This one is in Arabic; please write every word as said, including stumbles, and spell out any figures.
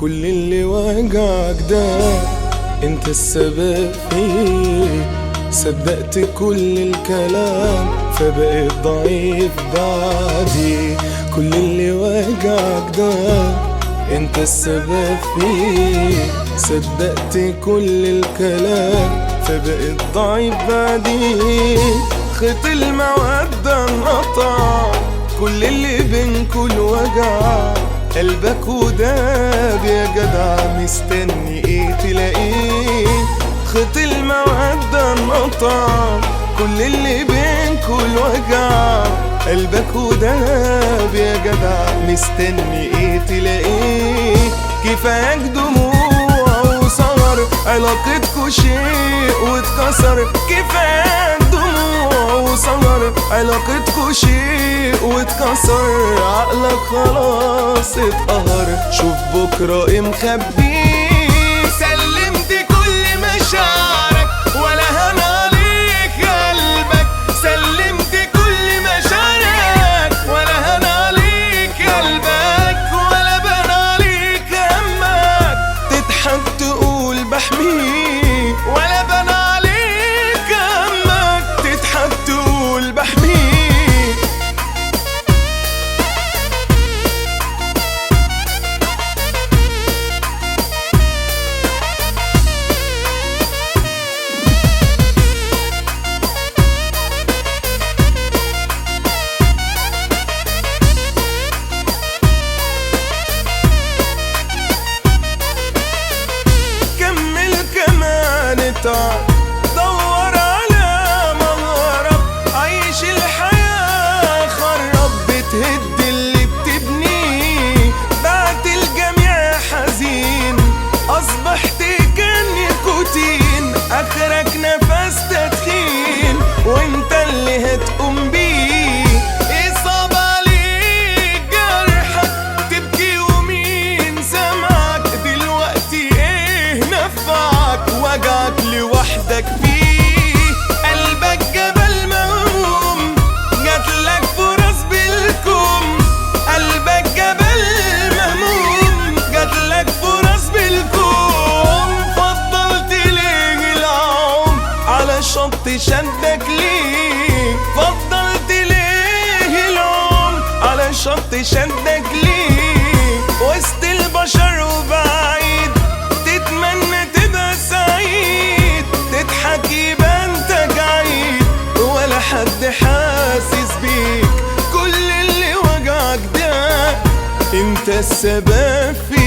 كل اللي وجعك ده انت السبب فيه. صدقت كل الكلام فبقيت ضعيف بعدي. كل اللي وجعك ده انت السبب فيه. صدقت كل الكلام فبقيت ضعيف بعدي. خيط المودة انقطع، كل اللي بينكوا الوجع. قلبك وداب يا جدع، مستني ايه تلاقيه. خيط المودة انقطع، كل اللي بينكوا الوجع. قلبك وداب يا جدع، مستني ايه تلاقيه. كفاياك دموع وسهر، علاقتكوا شيء واتكسر. كفاياك دموع وسهر، علاقتكوا شيء واتكسر. عقلك خلاص اتقهر، شوف بكرة ايه مخبيه. سلمت كل مشاعرك ولا هان عليك قلبك. سلمت كل مشاعرك ولا هان عليك قلبك، ولا بان عليك همك. تضحك تقول بحميه ولا بان عليك همك. تضحك تقول بحميه. دور على مغرب، عيش الحياة خرب. بتهد اللي بتبنيه، بعت الجميع حزين. أصبحت كنيكوتين، آخرك نفس تدخين. وانت اللي هتقوم بيه. إصاب عليك جرحك، تبكي ومين سمعك. دلوقتي ايه نفعك، وجعك لوحدك فيه. قلبك جبل مهموم، جاتلك فرص بالكم. قلبك جبل مهموم، جاتلك فرص بالكم. فضلت ليه العوم على الشط شدك ليه. فضلت ليه العوم على الشط شدك ليه. وسط البشر وبعيد، تتمنى تبقى سعيد. تضحك يبقى انت جعيد، ولا حد حاسس بيك. كل اللي وجعك ده انت السبب فيه.